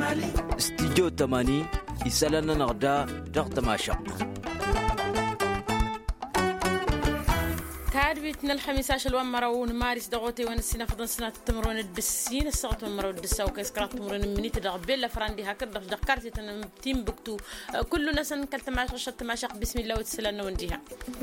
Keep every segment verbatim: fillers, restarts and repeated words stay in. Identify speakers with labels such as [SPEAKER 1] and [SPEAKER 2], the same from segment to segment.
[SPEAKER 1] استديو تماني يسالنا نغدا دغت ماشق
[SPEAKER 2] كادبيتنا الخميس عشر الوان مراون مارس دغوتي ونسينا فضل سنة تمرون الدسين الساعة مرو الدسا وكيسكرات تمرون منيت دغبيل فراندي هكذا دكارتي تيم بكتو كل ناس كلت مع شط ماشق بسم الله وتسلنا ونديها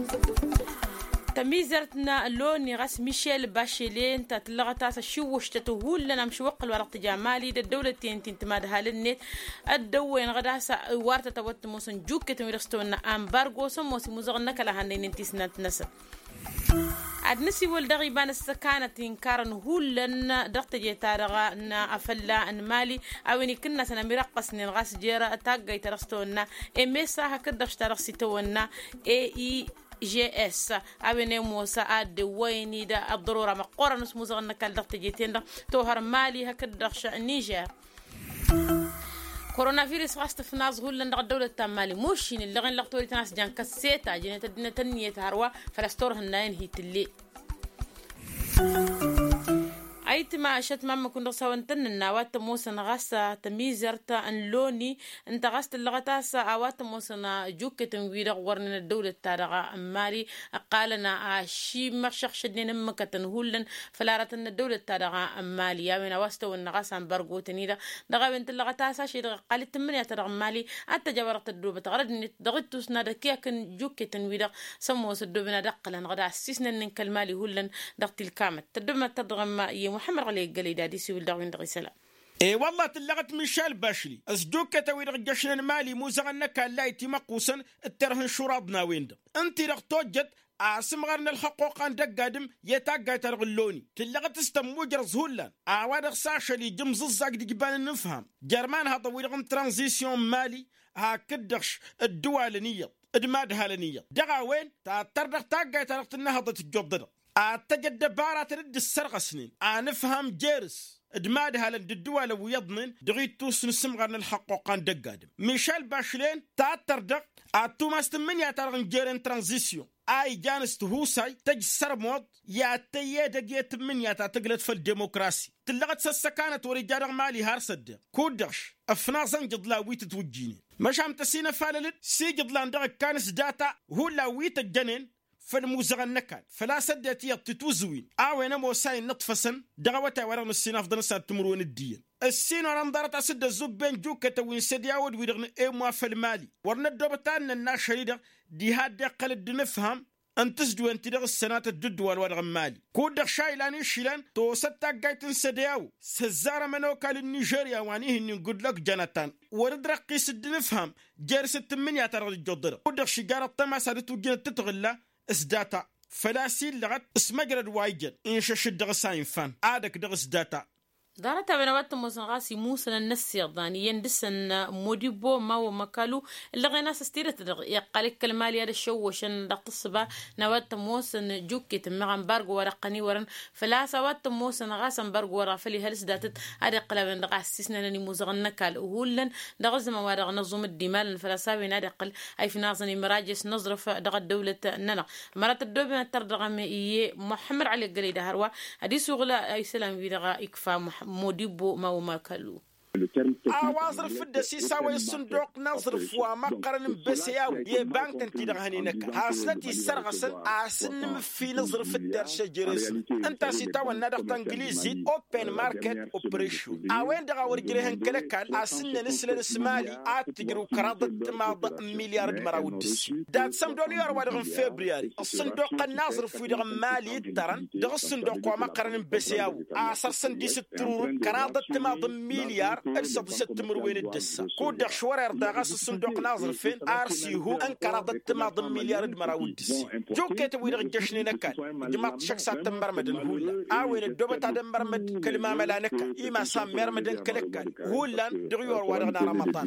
[SPEAKER 2] تميزرتنا اللون غاس ميشيل باشيلين تتلغتا شوش تتهول لنا مشوق الورق تجامالي الدولة تين تمادها للنت الدوين غدا وارتا توت موسن جوك تميرستونا امبارغو سموسي مزغنا كلا هنين انتسنا نسل عدنسي والدغي بان السكانة إنكارن هولن دقت جيتارغا نا أفلا أن مالي أويني كنا سنمرقص نلغاس جيرا أتاقا يترستونا إميسا هكذا اشترقسيتونا إي إي جي اس أبني موسى أد ويني دا الضرورة مقورة نسمو زغنا كالدقت جيتين دا توهر مالي هكذا نيجر كورونا فيروس غاست في ناس هولن دا الدولة التمالي موشين اللي غن لقطوري تناس جان كسيتا جينا تدنا تنية هروا فلاستور هناين هي تلي أيت ما أشت ماما كنا سوون تن النوات موسن غاسة تميزرت أن لوني أنت غاست اللغتاس أوات موسن جوكة تنوير غورنا الدولة تارغا أماري قالنا شي مرشخ شدنا مكة تنهولن فلارت أن الدولة تارغا أمالي يا من واستو أن غاسة برجو تنيدا دغا بنت اللغتاس شيء قالت تمنية ترغ مالي أنت جبرت الدوبة تغرد ضغطت سنادا كيا كن جوكة تنوير سموس الدوبة ندقلن غدا سيسنا ننكل مالي هولن دغت الكامت تدوما تدغم يوم محمد علي قال دادي سويل داوين دغيسلا
[SPEAKER 3] اي والله تلغت ميشيل باشلي اسدوك توي رجشنا المالي موزغنا كان لا يتمقوسن الترهن شرابنا وين انت رغ توجد عاصم غرنا الحقوق عند قادم يتاقى ترغلوني تلغت استمو جرز هولا اعواد ساشلي جمز الزاق دي جبان نفهم جرمان هذا ويرغن ترانزيسيون مالي هاكدخش الدول نية ادمادها لنية دغا وين تاتردغ تاقى ترغت النهضة الجضر أتجد بارات رد السرقة سنين أنفهم جيرس ادمادها لند الدول ويضمن دغيتوس نسمغرن الحقوق عن دقادم ميشيل باشلين تاتردق أتوماست من يترغن جيرن ترانزيسيون أي جانس تهوساي تجسر موض ياتي دقيت من يتاتقلت في الديمقراسي تلغت سسكانت ورجال مالي هارسد كودش أفنازن جدلا ويت توجيني مش عم تسينا فاللت سي جدلان دغ كانس داتا هو لا ويت الجنين فالموزغن نكال فلا سدت يتتوزوين أوين موساين نطفسن دغوتا ورغم السين أفضل ساد تمرون الدين السين ورندارت أسد الزبين جوكة وين سدياود ويرغن إيموا في المالي ورندوبتان الناس شريدة دي هاد قلد نفهم أن تسدو أنت دغ السنات الدد والورغم مالي كودغ شايلاني شيلان تو ستا قايتن سدياو سزارة منوكا للنيجيريا وانيه نقول لك جانتان وردرقي سد نفهم جارس التمنية ترغ الجدر كودغ شجارة طمس هادتو جنة تتغلى اسداتا فلاسين لغت اسمجرد وايجن إنش شد غساين فان عادك دغس داتا
[SPEAKER 2] دارتا بنوات موسنغاسي موسى الناس يضاني يندسن موديبو ما ومكالو اللي غينا سستيرة يقالك كلمالي هذا الشو وشن دقت الصبا نوات موسن جوكي تمغان بارغو ورقني ورن فلا سوات موسن غاسن بارغو ورا فلي هلس داتت هذا قلبن دغاس سيسنا لني موزغنا كال هولن دغز ما ورغ نظم الدمال فلساوي نادي قل اي في ناصني مراجس نظرف دغ الدولة ننا مرات الدوبه تردغم اي محمد علي قليده هروا هدي سوغلا اي سلام بيدغا يكفى موديبو ما وماكلو
[SPEAKER 3] أواصر في الدسيسة والصندوق نصرف ومقرن بسياو يبانك تنتيدغ هنينك حاصلتي سرغسن عاسن في نصرف الدرشة جريسن انت سيتاو النادق تنجليزي open market operation اوين دغا ورجريهن كلكال عاسن نسل نسمالي اتجرو كرادة ماض مليار دمراو الدسي دات سم دوليار وادغن فبراير الصندوق الناصر في دغ مالي الترن دغ الصندوق ومقرن بسياو عصر سنديس الترور كرادة ماض مليار أرسل ست مروين الدسة كودخ شوارع داغاس الصندوق ناظر فين أرسي هو أنكر ضد ماضم مليار دمراو الدسي جو كاتب ويرغ جشني نكال جماعة شخصات تمرمدن هولا أوين الدوبة تادم مرمد كلمة ملانكا إما سام مرمدن كلكال هولا دغيور وارغنا رمضان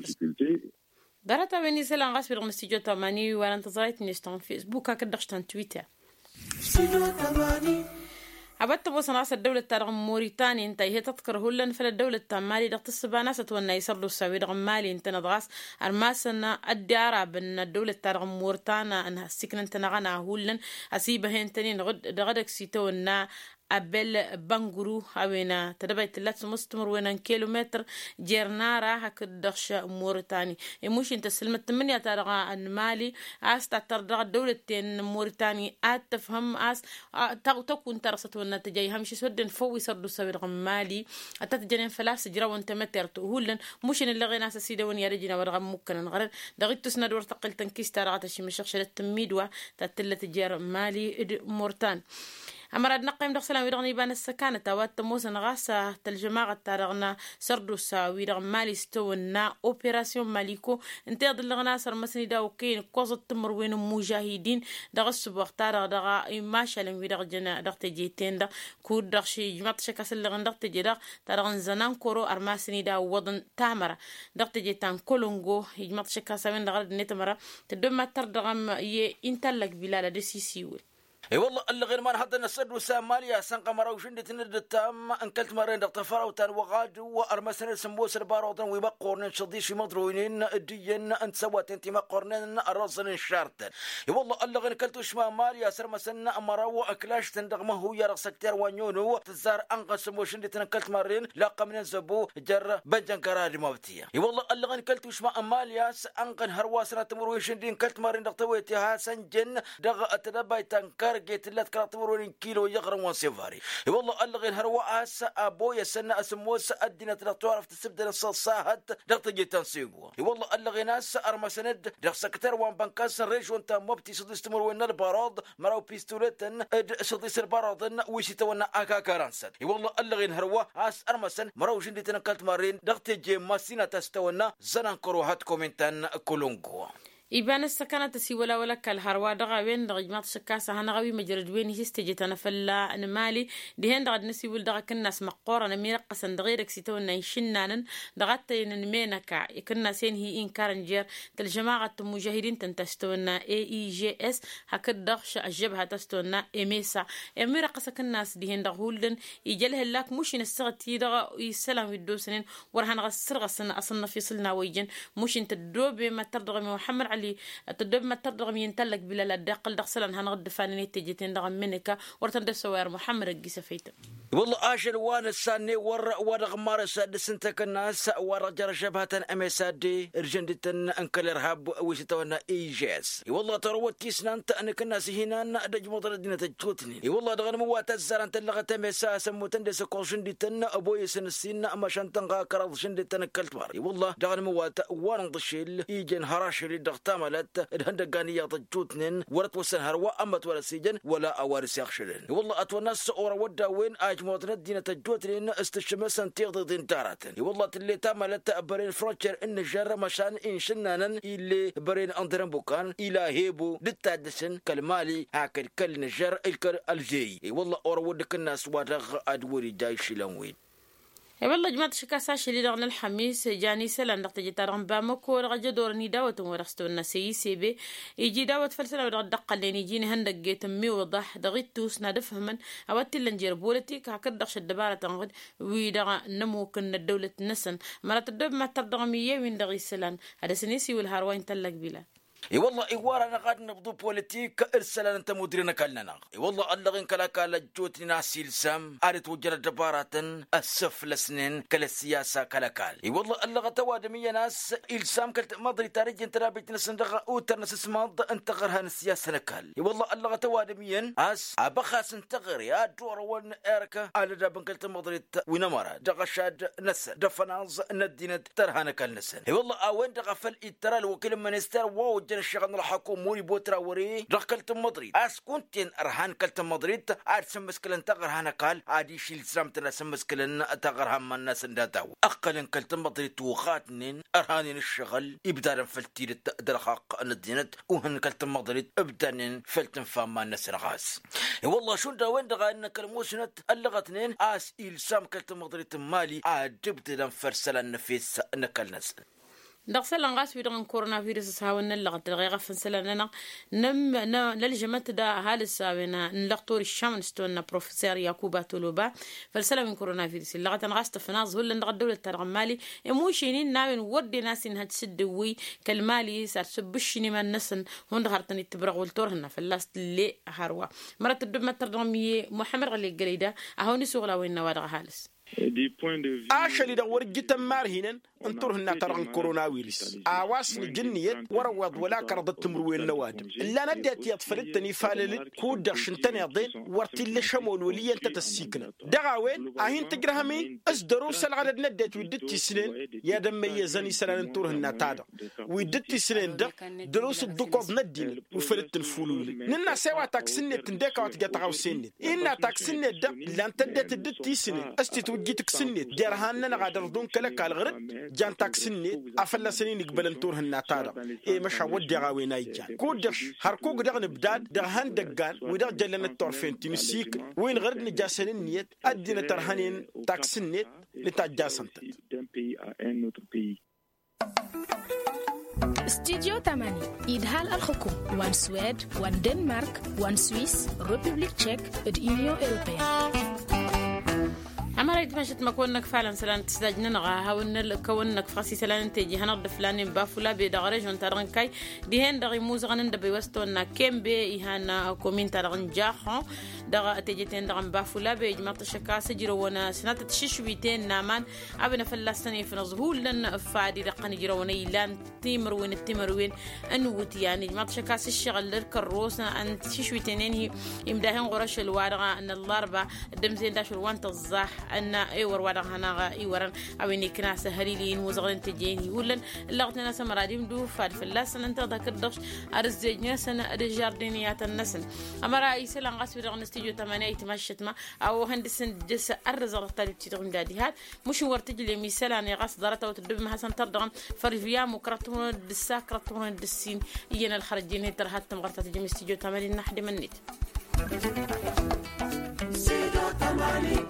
[SPEAKER 2] دارتا بني سلان غاس برغم استيجو تماني وانا انتظرت نيستان فيسبوك هكذا تويتر عبدت بوس ناس الدولة ترغم موريتانيا انت هي تذكر هولن فل الدولة تمالي دقت السباناس تونا يسرلو السوي رغم مالي انت نضغاس ارماسنا الدارة بن الدولة ترغم موريتانا انها السكن انت نغانا هولن اسيبه انتنين غد غدك سيتونا أبل بانغرو هاوينا تدبيت اللات مستمر وين كيلومتر جيرنارا هكدخش موريتاني يموش انت سلمت من ترغى المالي أس تردغ دولة موريتاني أتفهم أس تكون ترست والنتيجة همشي سودن فوي سردو سوير مالي أتتجنن فلاس جرا وانت متر تقولن مش إن اللي غينا سيدا وين يرجينا ورغم ممكن نغرد دغيت تسند ورتقل تنكيس ترغى تشي مشخشة التميدوا تتلة جير مالي موريتان أمراد نقيم دخسلا ويرغني بان السكانة توات موسن غاسة تلجماعة تارغنا سردوسا ويرغ مالي ستونا أوبراسيون ماليكو انتيض اللي غناصر مسني داو كين كوزة تمر وين مجاهدين دغس بوقتارغ دغا ماشا لن ويرغ جنا دغت جيتين دا كود دغشي جماعة شكاس اللي غن دغت جدا تارغن زنان كورو أرماسني داو وضن تامرة دغت جيتان كولونغو جماعة شكاس وين دغرد نتمرة تدوما تردغم يه انتالك بلالة دي سيسيول
[SPEAKER 1] اي والله اللي غير ما نحضر نسد وسام ماليا سنقا مرا وشندي تند التام انكلت مرين دقتفر وتان وغاد وارمسن سمبوس الباروتن ويبقورن شديش مضروينين ديين انت سوات انت ما قرنن الرزن شارتن اي والله اللي غير كلت شما ماليا سرمسن مرا واكلاش تندغمه هو يرسكتر وانيونو تزار انقسم وشندي تنكلت مرين لا من زبو جر بنجن قرار موتيه اي والله اللي غير كلت شما ماليا انقن هرواسنا تمر وشندي كلت مرين دقتويتها سنجن دغ تدباي تنكر جيت اللي تكراتورين كيلو يغرم وسيفاري والله اللي غير هرواس ابويا سنة اسموس ادينا تعرف تسبد الصاهد دقت جيت نسيقو والله اللي غير ناس ارمسند دق سكتر وان بنكاس ريش وانت مبتي صد استمر وين الباراد مراو بيستولتن صد الباراد ويش تونا اكا كرانسد والله اللي غير هروا اس ارمسن مراو جندي تنقلت مارين دقت جي ماسينا تستونا زنان كروهات كومنتان كولونغو
[SPEAKER 2] إبان السكانة تسي ولا ولا كالهروا دغا وين دغ جماعة شكاسة هنغوي مجرد وين هيستجي تنفلا أنا مالي دهين دغ نسي ول دغا كناس مقورة نميرق قسن دغيرك سيتونا يشنانن دغتين نمينكا يكنا سين هي إنكارن جير تالجماعة مجاهدين تنتستونا اي اي جي اس هكد دغش الجبهة تستونا اميسا اميرق قسا كناس دهين دغ هولدن يجله اللاك مشين السغتي دغا يسلام يدوسنين ورهان غسر غسنا أصلنا في صلنا ويجن مشين تدوبي ما تردغ محمد اللي تدب ما ترغم ينتلك بلا لا دقل دخسلن هنغد فاني تجيتين دغم منك ورتن دسوير محمد الجيسه فيت
[SPEAKER 1] والله اشر وانا الساني ور ورغمار سادس انت الناس ورجر شبهه امسادي ارجندتن انكل ارهاب ويستونا ايجاس والله تروت كيسنا انت انك الناس هنا دج مدردين تجوتني والله دغن موات الزر انت لغت مسا سموتن دس كوشندتن ابوي سنسين ما شنتن كرض شندتن كلت مار والله دغن موات وان ضشيل يجن هراشري دغتملت الهندقانيه تجوتنن ورت وسن هروا امت ولا سجن ولا اوارس يخشلن والله اتونس اور ودا وين اجموت ندينا تجوتنن استشمسن تيضدين تاراتن والله اللي تملت برين فروتشر ان جر مشان ان شنانن اللي برين اندرن بوكان الى هيبو دتادسن كالمالي هاكل كل نجر الكل الجي والله اور ودك الناس ودغ ادوري جاي شلون
[SPEAKER 2] والله جماعة شكاسة شلي رغن الحميس جاني سلان دقت جتارم بامكو رغجة دورني داوة ورخستو النسي سيبي يجي داوة فلسلة ورغ دقة لين يجيني هندق جيت مي وضح دغيت توسنا دفهمن اواتي لنجير بولتيك هكذا دقش الدبارة تنغد ويدغ نمو كنا الدولة نسن مرات الدب ما تردغمية وين دغي سلان هذا سنيسي والهاروين تلق بلا
[SPEAKER 1] اي والله ايوار انا قاعد نبضو بوليتيك ارسل انت مديرنا كلنا اي والله اللغين كلا كلا جوتني ناس يلسم اريد وجر دبارات السفل سنين كلا السياسه كلا كال اي والله اللغه توادميه ناس يلسم كلت مضري تاريخ انت رابط نسندغ اوتر ناس اسمض انت غيرها السياسه نكال اي والله اللغه توادميا اس ابخاس انتغر يا دور ون اركه على دابن كلت مضري وينمره دغشاد نس دفناز ندينه ترهانه كال نسن اي والله وين دغفل الترال وكل منستر واو الشغل الحكومي موري بوترا وري ركلت مدريد اس كنتين ارهان كلت مدريد عاد سمسكلن تغرهنا قال عادي شيل سمتنا سمسكلن تغرهم الناس نداو اقل كلت مدريد وخاتنين ارهانين الشغل ابدا فلتير الحق ندينت وهن كلت مدريد ابدا فلتن فما الناس رغاس والله شو دا وين دغا ان كلموسنت اللغتنين اس إل سام كلت مدريد مالي عاد جبت فرسل النفيس نكل ناس
[SPEAKER 2] دغسل نغاس في دغن كورونا فيروس هاون اللغت الغيغة فنسلنا نم ن للجمت دا هالساوينا نلقطور الشام نستونا بروفيسور يعقوب تولوبا فالسلام من كورونا فيروس اللغت نغاس تفناز ولا نغد دولة الترغمالي موشينين ناوين ودي ناس إنها تسدوي كالمالي صار سبشني من نسن هون دغرتني تبرغ والتورهنا فلاست اللي هروا مرات الدب ما ترغمية محمد غلي قريدة أهوني سوغلا وين نوادغ هالس
[SPEAKER 3] أشلي دور جدا مارهنا انطرهنا ترى كورونا فيروس أواصل الجنية وروض ولا كرضت تمروين النوادم لا نديت يطفلتني فالل كود شنتني ضين ورتي شمول ولي انت تسيكنا دعوين أهين تجرهمي أصدروا سلعة نديت ودتي سنين يا دم يزني سنة انطرهنا تادا ودتي سنين ده دروس الدكوب ندين وفلت الفلول ننا سوا تاكسنة تندك وتجتعو سنة إن تاكسنة ده لا تدت دتي سنين أستي وجيتك سنة جرهنا نقدر دون كلا كالغرب جان تاكسني أفلا سنين قبل نطورهن ناتارا إيه مش هودي غاوينا يجان كودش هركوك دغن بداد دغهان دقان ودغ جلنا الطرفين تنسيك وين غرد نجاسنين نيت أدينا ترهنين تاكسني لتاجاسنت
[SPEAKER 4] استديو تماني إدهال الحكوم وان سويد وان دنمارك وان سويس ريبوبليك تشيك اليونيون أوروبية
[SPEAKER 2] أما رأيت مشت ما كونك فعلا سلان تستجنا نغاها ون كونك فاسي سلان تيجي هنرد فلان بافولا بدغرج ونترن كاي دهن دغي موزغن دبي وستونا كم بي إهانا كومين ترن جاخو دغ تيجتين دغن بافولا بيجمع تشكا سجرو ونا سنة تششويتين نامان أبنا فلسطني في نظهول لن فادي رقني جروني لان تيمر وين التيمر وين أنوت يعني جمع تشكا سشغل للكروس أن تششويتين هي يمدهن غرش الوارغة أن الضربة الدمزين داش الوانت الزاح أن أيور ورا هنا أيورن أويني كناس هريلين وزغلين تجيني ولن اللغة ناس مراديم دو فاد في اللسن أنت ذاك الدش أرزجنا سنة الجاردينيات النسل أما رئيس لانغاس في رغم استيجو تمانية تمشت ما أو هندسن جس أرزق طالب تيرون داديات مش ورتجلي مثال أنا غاس دارته وتدب مع سن تردغم فرفيا مكرتون الدسا كرتون الدسين يجينا الخرجيني ترهات تمغرت تجي استيجو تمانية نحدي منيت استيجو تمانية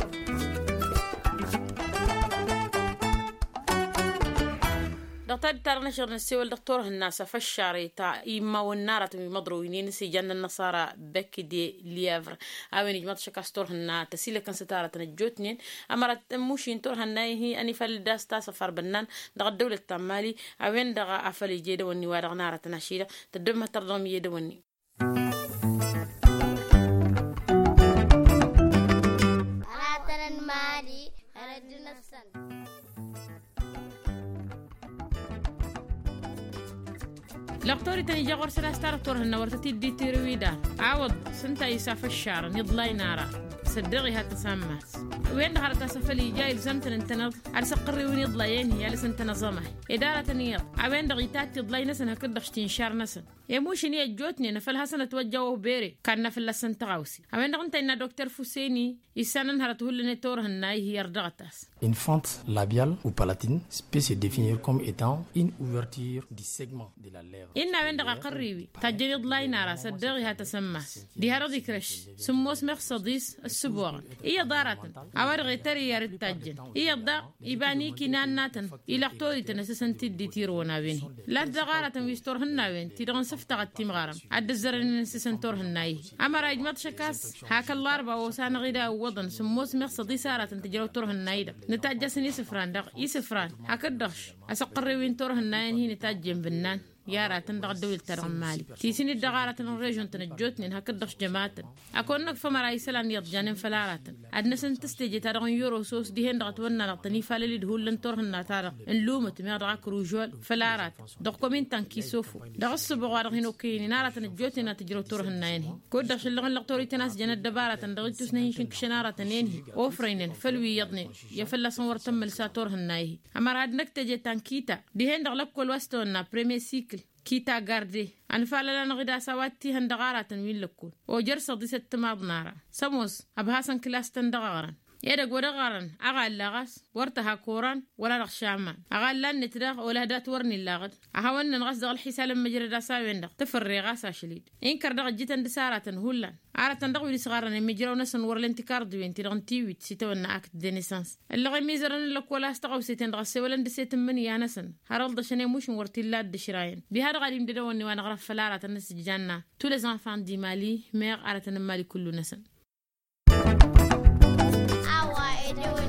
[SPEAKER 2] دكتور ترى نشر نسوي الدكتور الناس فشاري تا إما والنارة مضروينين سجن النصارى بك دي ليفر أوين جماعة شكاستور هنا تسيل كان ستارة تنجوتنين أمرت موشين تور هنا هي أني فالداس تاسفر بنان دغ الدولة التمالي أوين دغ أفل جيد وني ودغ نارة نشيدة تدم ترضم يد وني
[SPEAKER 5] أنا ترى المالي أنا دنسان
[SPEAKER 2] لقطوري تاني جاغور سلاستار تور هنا ورتتي دي تيرويدا عوض سنتا يساف الشعر نضلاي نارا صدقي هتسمى وين دخلت سفلي جاي لسنتن انتنض على سقري وين يضلاين هي لسنتن نظامه إدارة نيض عوين دغيتات تضلاي نسن هكذا شتنشار نسن يا موشني اجوتني نفل حسن توجهوا بيري كان نفل لسن تغاوسي عوين دغنت ان دكتور فوسيني يسانن هرته لنا تور هنا هي يردغتاس.
[SPEAKER 6] Une fente labiale ou palatine peut se définir comme étant une ouverture du segment de la lèvre.
[SPEAKER 2] إن عند قريبي تجري ضلاي نارا صدقي هتسمى دي هردي كرش سموس مخصديس السبوع هي دارة أورغي تري يا رتاجن هي الضا يباني كنان ناتن إلى قطوري تنسسن تدي تيرونا بينه لا تغارة ويستور هنا بين تيرون سفتة التمغارم عد الزرن نسسن تور هناي أما راج ما تشكاس هاك الأربعة وسان غدا وضن سموس مخصدي سارة تجري تور هناي نتاجسن يسفران دق يسفران هكذاش أسقري وين تور هناي هي نتاجن بنان يارا تندق الدول ترغمالي تيسيني الدغارة الريجون تنجوتنين هكذاش جماعة أكونك فما رايسلان يضجانين فلارات أدنا سنتستيجي ترغن يورو سوس ديهن دغتونا لطني فاللي دهول لنتورهن تارغ اللومة مير دغاك روجول فلارات دغكومين تنكي سوفو دغص بغارغينو كيني نارة تنجوتنا تجرو تورهن ينهي كودش اللغن لغتوري تناس جنة دبارة دغيتوس نهيشن كشنارة ينهي أوفرينين فلوي يضني يفلا صور تمل ساتورهن ينهي أما راد نكتجي تنكيتا ديهن دغلق كل وستونا بريمي سيكل كيتا غاردي أنا فعلا نغدا سواتي هندغارة تنوين لكون وجر صدي ست ماض نارا سموس أبهاسن كلاس تندغارا يدق ودغرن أغال لغس ورتها كوران ولا رخشامان أغال لان نتدغ ولا هدات ورني اللاغد أهوان نغس دغ الحسال مجرد أساوين دغ تفري غاسا شليد إنكر دغ جيتن دسارة هولان عارة دغ ولي صغارن مجرو نسن ور الانتكار دوين تيرغن تيويت سيتونا أكت دينيسانس اللي غي ميزرن لك ولا استغو سيتن دغ سيولن دسيتن من يا نسن هارال دشني موش ورتيلات دشراين بهذا غادي مددوني وانا غرف فلارة الناس جانا tous les enfants du Mali mère عارة المالي كله نسن
[SPEAKER 5] Awa edewe